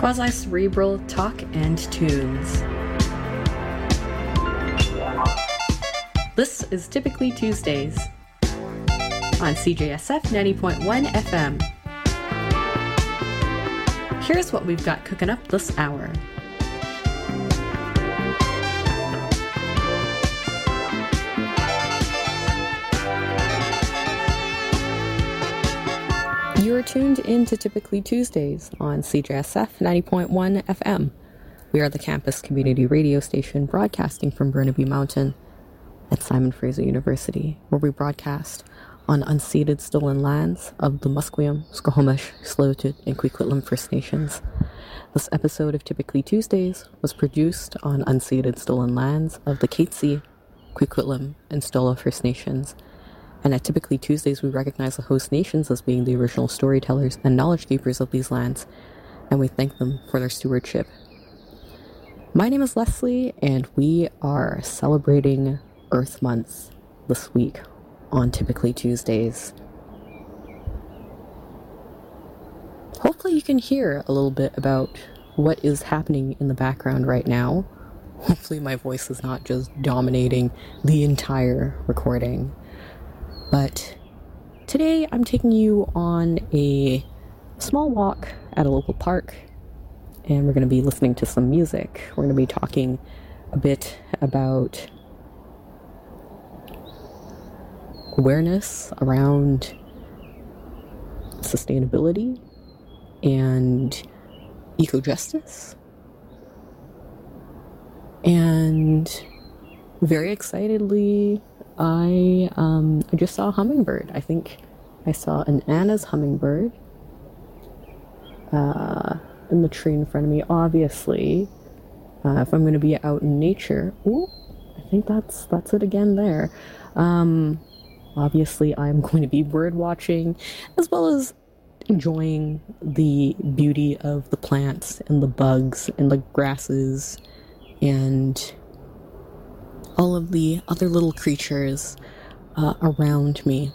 quasi-cerebral talk and tunes. This is Typically Tuesdays on CJSF 90.1 FM. Here's what we've got cooking up this hour. You're tuned in to Typically Tuesdays on CJSF 90.1 FM. We are the campus community radio station broadcasting from Burnaby Mountain at Simon Fraser University, where we broadcast on unceded stolen lands of the Musqueam, Squamish, Tsleil-Waututh, and Coquitlam First Nations. This episode of Typically Tuesdays was produced on unceded stolen lands of the Katzie, Coquitlam, and Stola First Nations. And at Typically Tuesdays, we recognize the host nations as being the original storytellers and knowledge keepers of these lands, and we thank them for their stewardship. My name is Leslie, and we are celebrating Earth Month this week on Typically Tuesdays. Hopefully you can hear a little bit about what is happening in the background right now. Hopefully my voice is not just dominating the entire recording. But today I'm taking you on a small walk at a local park, and we're going to be listening to some music. We're going to be talking a bit about awareness around sustainability and eco-justice. And very excitedly, I just saw a hummingbird. I think I saw an Anna's hummingbird in the tree in front of me. Obviously, if I'm going to be out in nature, I think that's it again there. Obviously, I'm going to be bird watching, as well as enjoying the beauty of the plants and the bugs and the grasses and all of the other little creatures around me.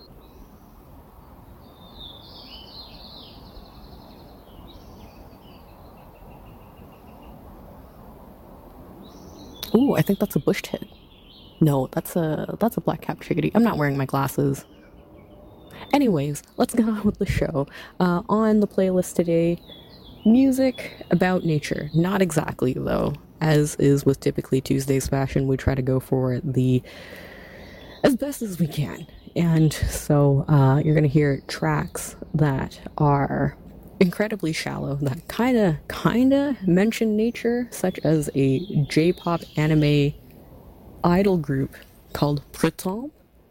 Ooh, I think that's a bush tit. No, that's a black-capped chickadee. I'm not wearing my glasses. Anyways, let's get on with the show. On the playlist today, music about nature. Not exactly, though. As is with Typically Tuesdays fashion, we try to go for the as best as we can. And so you're going to hear tracks that are incredibly shallow, that kind of mention nature, such as a J-pop anime idol group called Printemps,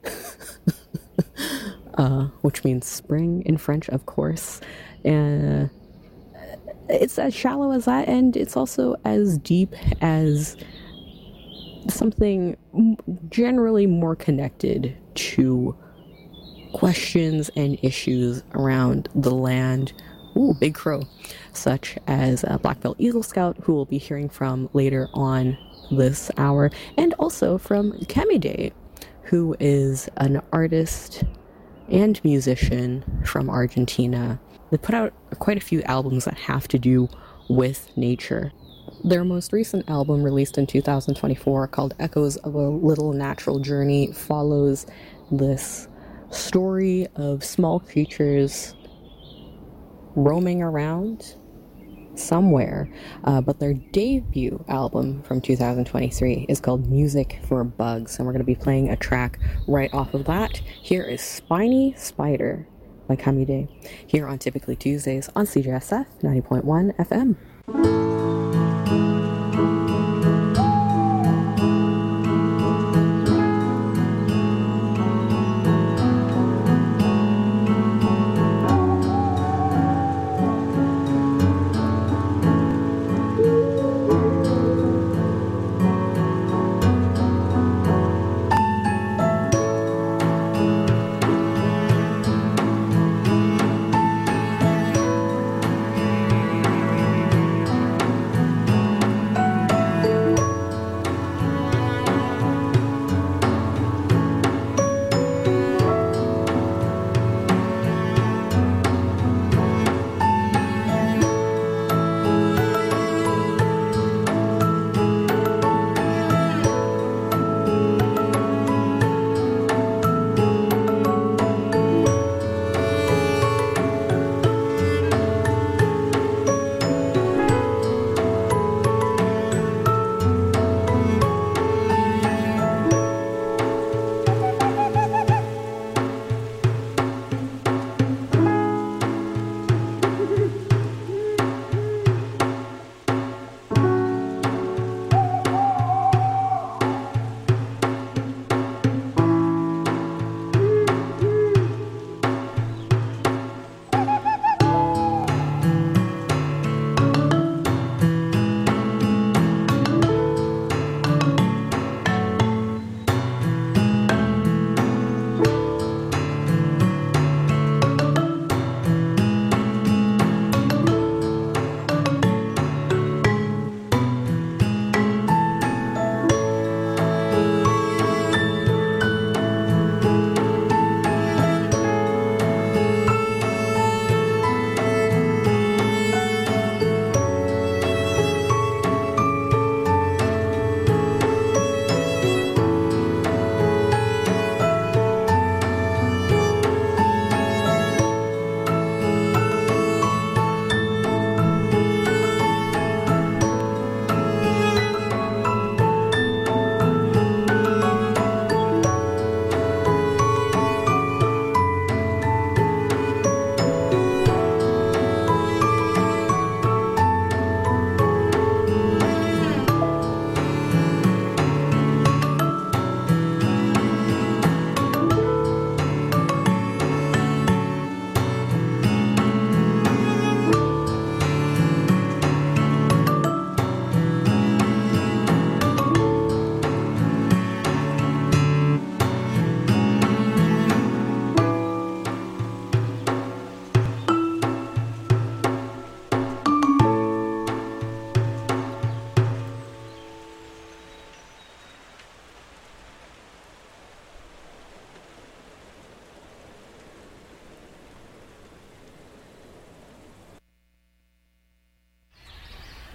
which means spring in French, of course. And it's as shallow as that, and it's also as deep as something generally more connected to questions and issues around the land. Ooh, Big Crow, such as Black Belt Eagle Scout, who we'll be hearing from later on this hour, and also from Camide, who is an artist and musician from Argentina. They put out quite a few albums that have to do with nature. Their most recent album, released in 2024, called Echoes of a Little Natural Journey, follows this story of small creatures roaming around somewhere. But their debut album from 2023 is called Music for Bugs, and we're going to be playing a track right off of that. Here is Spiny Spider by Camide, here on Typically Tuesdays on CJSF 90.1 FM.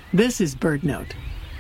This is BirdNote.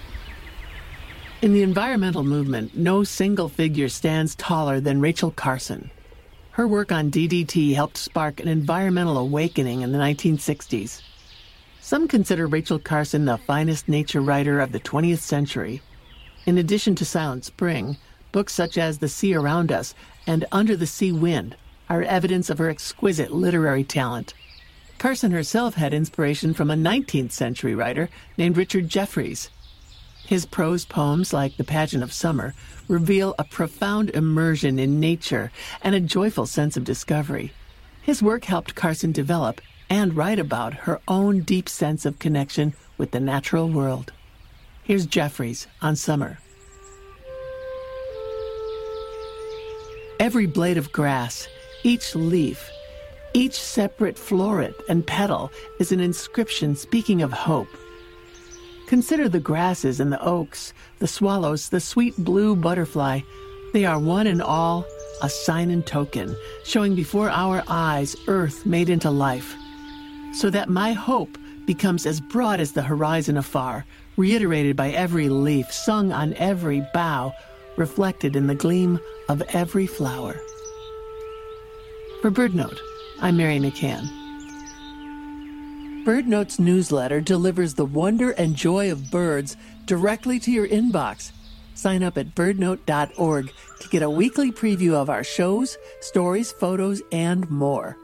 In the environmental movement, no single figure stands taller than Rachel Carson. Her work on DDT helped spark an environmental awakening in the 1960s. Some consider Rachel Carson the finest nature writer of the 20th century. In addition to Silent Spring, books such as The Sea Around Us and Under the Sea Wind are evidence of her exquisite literary talent. Carson herself had inspiration from a 19th century writer named Richard Jefferies. His prose poems, like The Pageant of Summer, reveal a profound immersion in nature and a joyful sense of discovery. His work helped Carson develop and write about her own deep sense of connection with the natural world. Here's Jefferies on summer. Every blade of grass, each leaf, each separate floret and petal is an inscription speaking of hope. Consider the grasses and the oaks, the swallows, the sweet blue butterfly. They are one and all a sign and token, showing before our eyes earth made into life. So that my hope becomes as broad as the horizon afar, reiterated by every leaf, sung on every bough, reflected in the gleam of every flower. For BirdNote, I'm Mary McCann. BirdNote's newsletter delivers the wonder and joy of birds directly to your inbox. Sign up at birdnote.org to get a weekly preview of our shows, stories, photos, and more.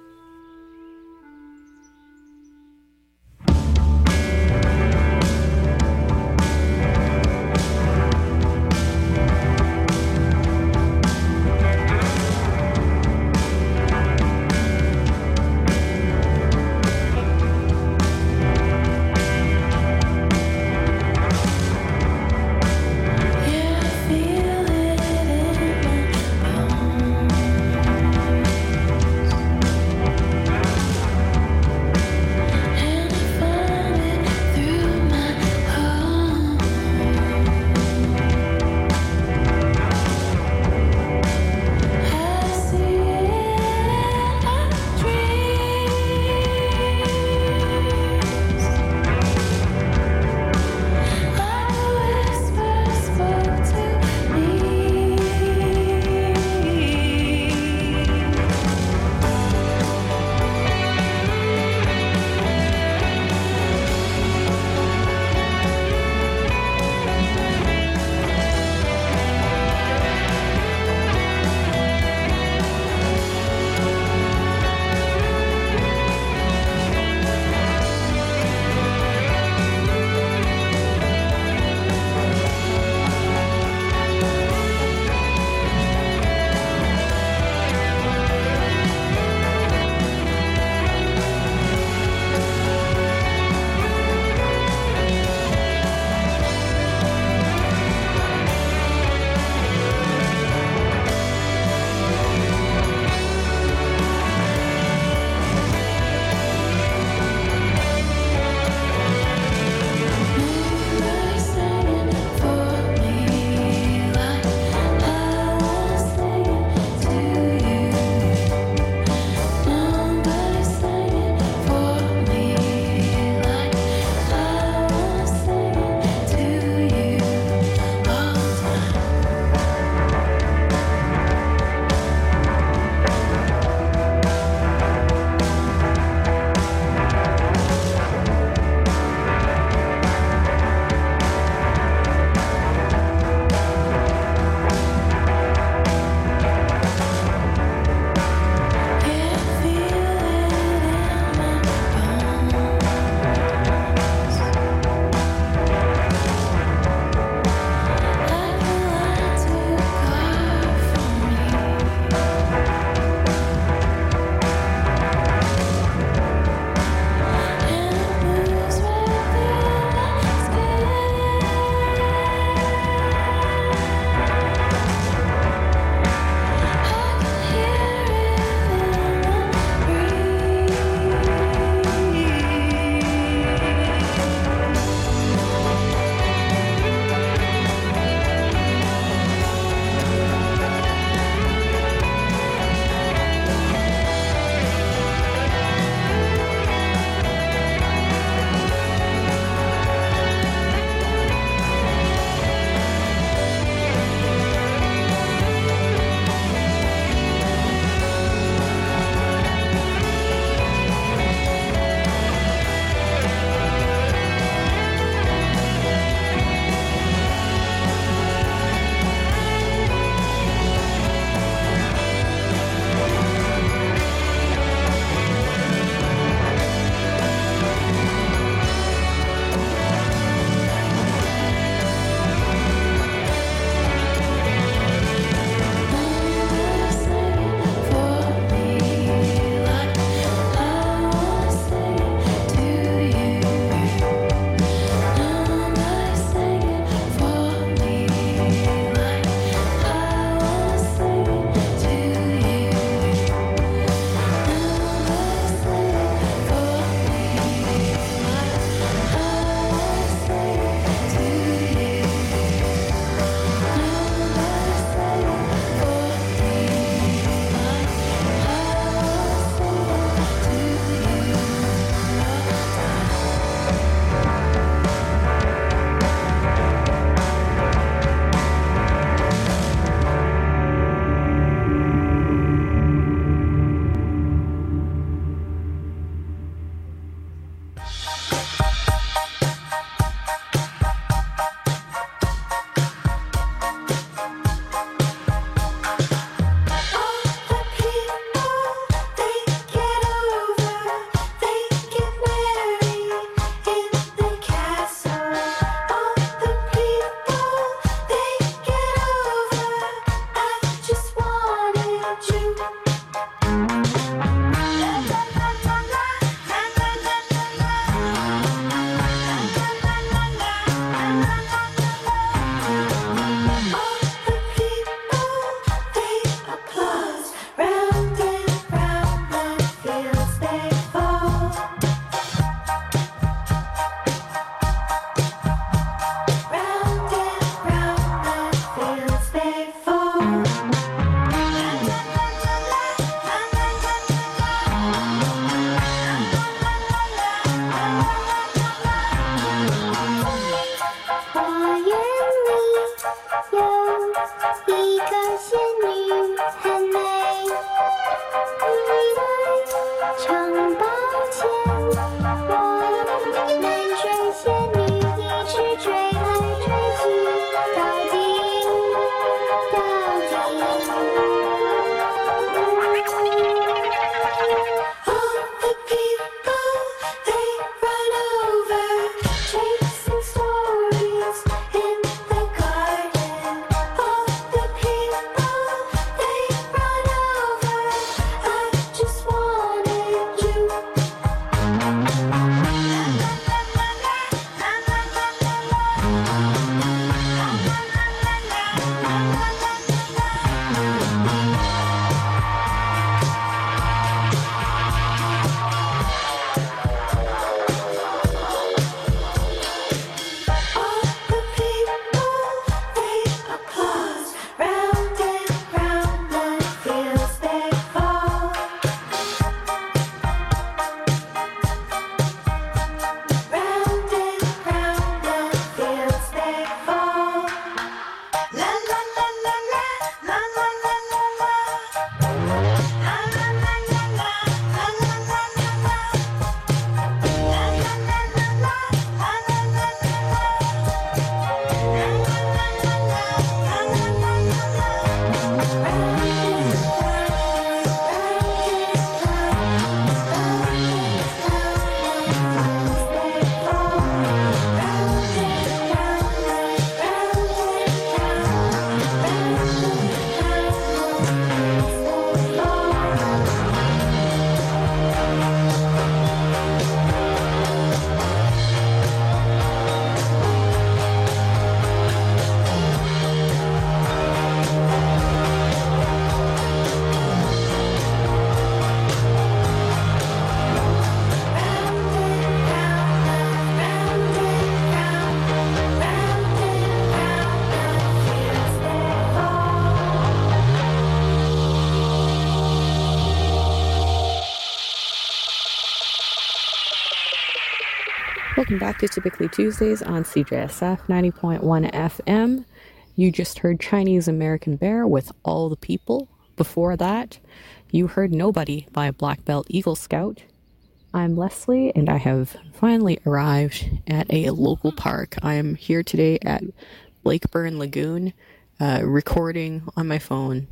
Welcome back to Typically Tuesdays on CJSF 90.1 FM. You just heard Chinese American Bear with All the People. Before that, you heard Nobody by Black Belt Eagle Scout. I'm Leslie, and I have finally arrived at a local park. I am here today at Blakeburn Lagoon, recording on my phone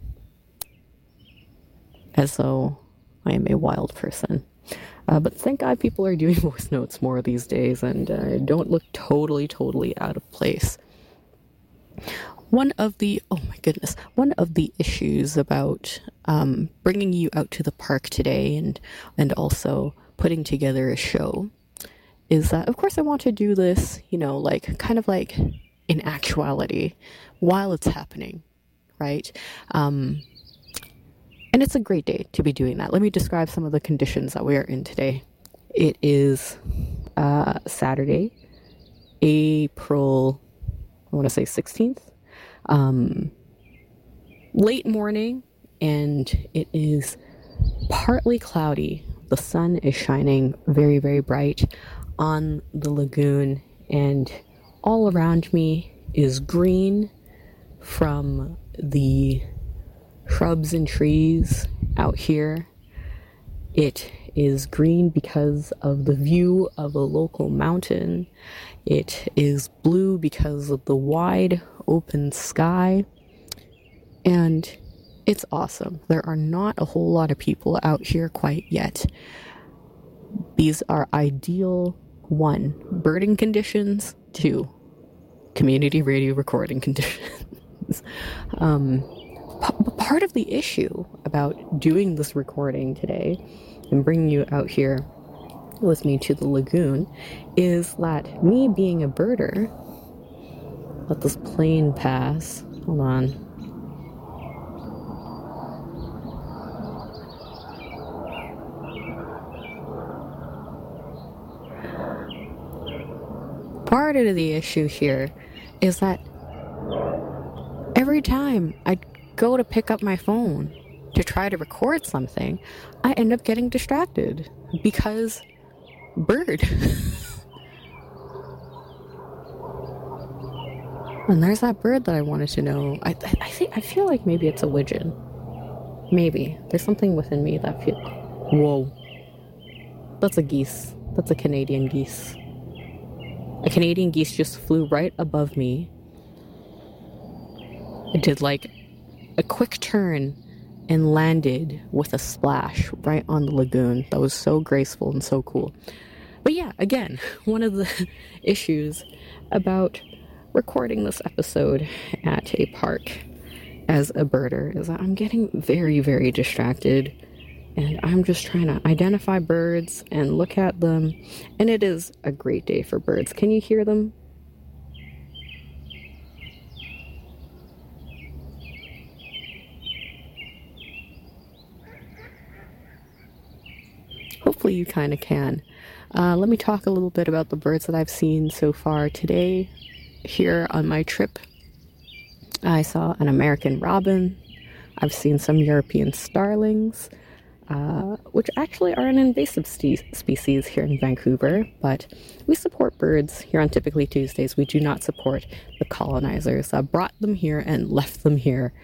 as though I am a wild person. But thank God people are doing voice notes more these days and don't look totally out of place. One of the issues about bringing you out to the park today and also putting together a show is that, of course, I want to do this, kind of like in actuality while it's happening, right? And it's a great day to be doing that. Let me describe some of the conditions that we are in today. It is Saturday, April, I want to say 16th. Late morning, and it is partly cloudy. The sun is shining very, very bright on the lagoon, and all around me is green from the shrubs and trees out here. It is green because of the view of a local mountain. It is blue because of the wide open sky. And it's awesome. There are not a whole lot of people out here quite yet. These are ideal, 1, birding conditions, 2, community radio recording conditions. Part of the issue about doing this recording today and bringing you out here with me to the lagoon is that me being a birder, let this plane pass, hold on. Part of the issue here is that every time I go to pick up my phone to try to record something, I end up getting distracted because bird. And there's that bird that I wanted to know. I feel like maybe it's a widgeon. Maybe there's something within me that feels. Whoa, that's a geese. That's a Canadian geese. A Canadian geese just flew right above me. It did like a quick turn and landed with a splash right on the lagoon. That was so graceful and so cool. But yeah, again, one of the issues about recording this episode at a park as a birder is that I'm getting very, very distracted, and I'm just trying to identify birds and look at them, and it is a great day for birds. Can you hear them? hopefully you kind of can. Let me talk a little bit about the birds that I've seen so far today. Here on my trip, I saw an American robin. I've seen some European starlings, which actually are an invasive species here in Vancouver, but we support birds here on Typically Tuesdays. We do not support the colonizers that brought them here and left them here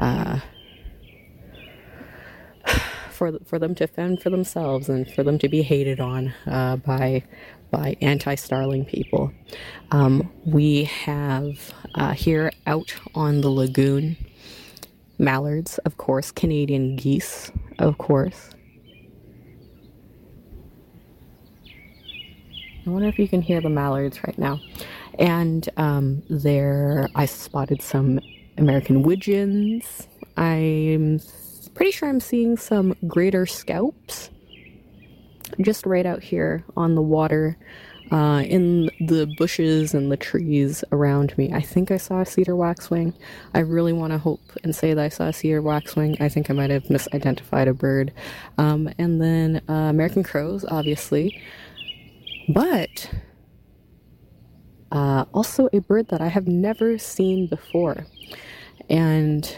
for them to fend for themselves and for them to be hated on by anti-starling people. We have here out on the lagoon mallards, of course, Canadian geese, of course. I wonder if you can hear the mallards right now. And there I spotted some American widgeons. I'm pretty sure I'm seeing some greater scalps just right out here on the water, in the bushes and the trees around me. I think I saw a cedar waxwing. I really want to hope and say that I saw a cedar waxwing. I think I might have misidentified a bird. And then American crows, obviously. But also a bird that I have never seen before. And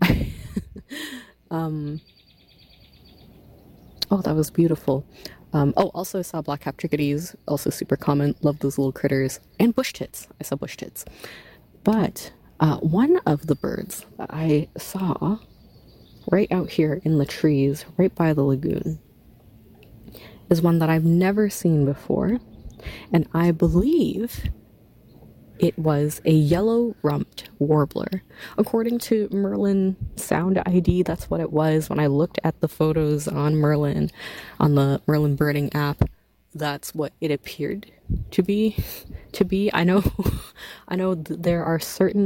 oh, that was beautiful. Also I saw black-capped chickadees, also super common. Love those little critters. And bush tits. I saw bush tits. But one of the birds that I saw right out here in the trees, right by the lagoon, is one that I've never seen before. And I believe it was a yellow-rumped warbler. According to Merlin Sound ID, that's what it was. When I looked at the photos on Merlin, on the Merlin birding app, that's what it appeared to be. I know there are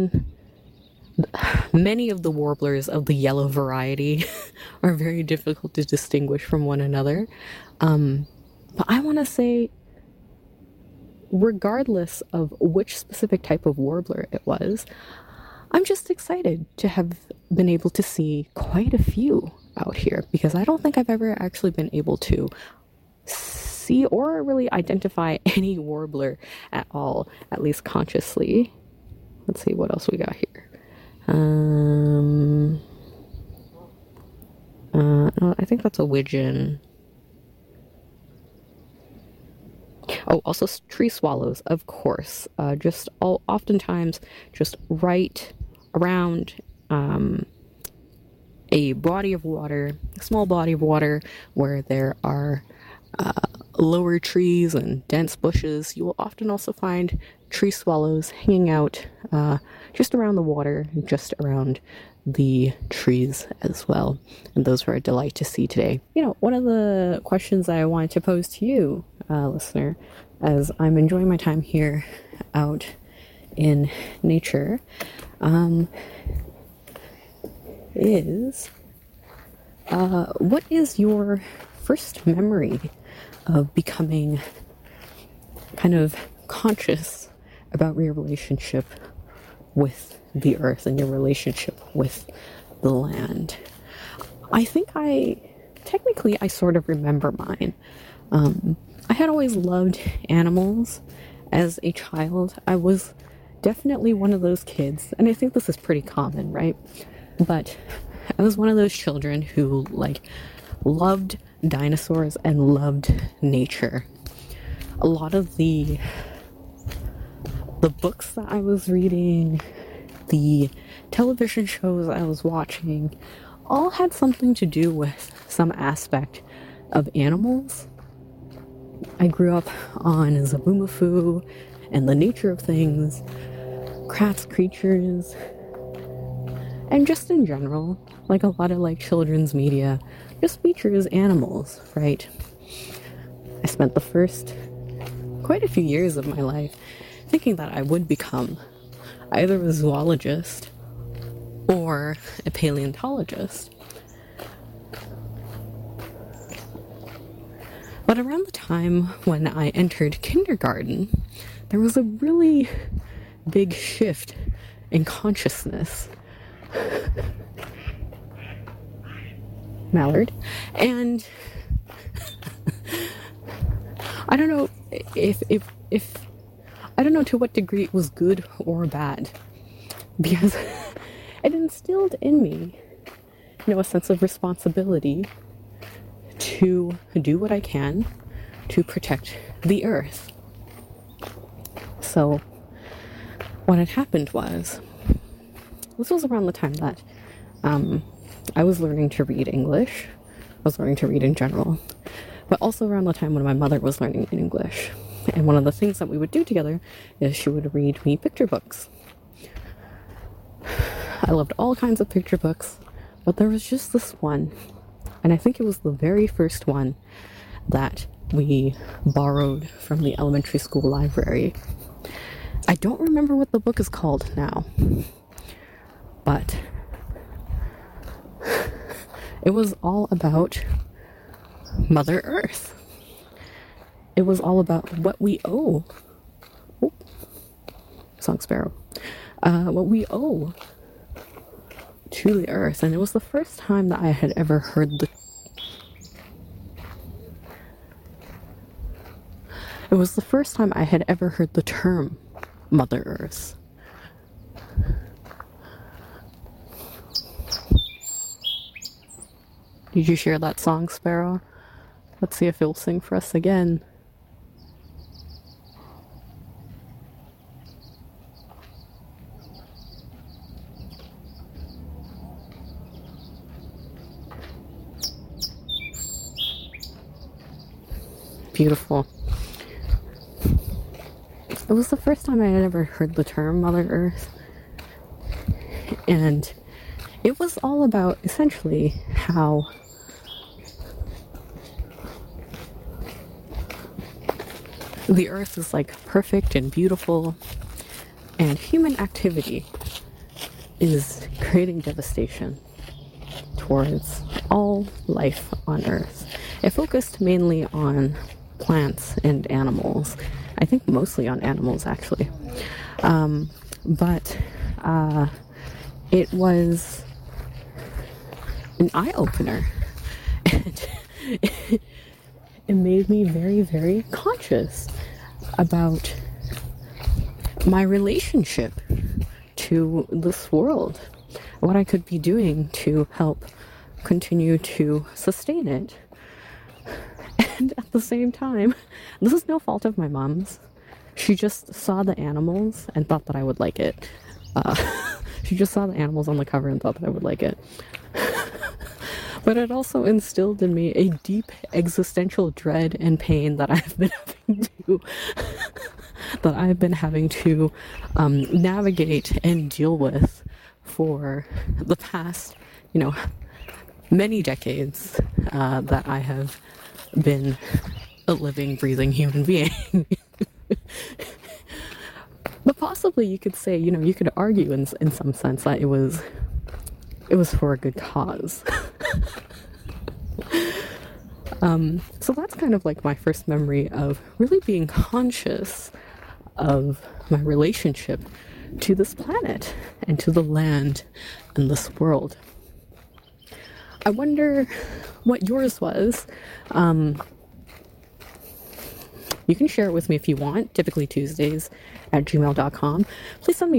many of the warblers of the yellow variety are very difficult to distinguish from one another. But I want to say, regardless of which specific type of warbler it was, I'm just excited to have been able to see quite a few out here, because I don't think I've ever actually been able to see or really identify any warbler at all, at least consciously. Let's see what else we got here. I think that's a widgeon. Oh, also tree swallows, of course. Oftentimes just right around a body of water, a small body of water where there are lower trees and dense bushes. You will often also find tree swallows hanging out just around the water, just around the trees as well. And those were a delight to see today. You know, one of the questions I wanted to pose to you, listener, as I'm enjoying my time here out in nature, is what is your first memory of becoming kind of conscious about your relationship with the earth and your relationship with the land? I think I sort of remember mine. I had always loved animals as a child. I was definitely one of those kids, and I think this is pretty common, right? But I was one of those children who, loved dinosaurs and loved nature. A lot of the books that I was reading, the television shows I was watching, all had something to do with some aspect of animals. I grew up on Zaboomafoo and The Nature of Things, Crafts Creatures, and just in general, a lot of children's media just features animals, right? I spent the first quite a few years of my life thinking that I would become either a zoologist or a paleontologist. But around the time when I entered kindergarten, there was a really big shift in consciousness. Mallard. And I don't know if I don't know to what degree it was good or bad, because it instilled in me, a sense of responsibility to do what I can to protect the earth. So what had happened was, this was around the time that I was learning to read English. I was learning to read in general, but also around the time when my mother was learning English. And one of the things that we would do together is she would read me picture books. I loved all kinds of picture books, but there was just this one, and I think it was the very first one that we borrowed from the elementary school library. I don't remember what the book is called now, but it was all about Mother Earth. It was all about what we owe. Oh, song sparrow. What we owe to the earth. And it was the first time that I had ever heard It was the first time I had ever heard the term Mother Earth. Did you share that song, Sparrow? Let's see if he'll sing for us again. Beautiful. It was the first time I had ever heard the term Mother Earth. And it was all about essentially how the earth is like perfect and beautiful, and human activity is creating devastation towards all life on earth. It focused mainly on plants and animals. I think mostly on animals, actually. But it was an eye-opener. And it made me very, very conscious about my relationship to this world. What I could be doing to help continue to sustain it. And at the same time, this is no fault of my mom's. She just saw the animals and thought that I would like it. She just saw the animals on the cover and thought that I would like it. But it also instilled in me a deep existential dread and pain that I've been having to navigate and deal with for the past, many decades that I have been a living, breathing human being. But possibly you could say, you could argue in some sense that it was for a good cause. So that's kind of like my first memory of really being conscious of my relationship to this planet and to the land and this world. I wonder what yours was. You can share it with me if you want, typically Tuesdays at gmail.com. Please send me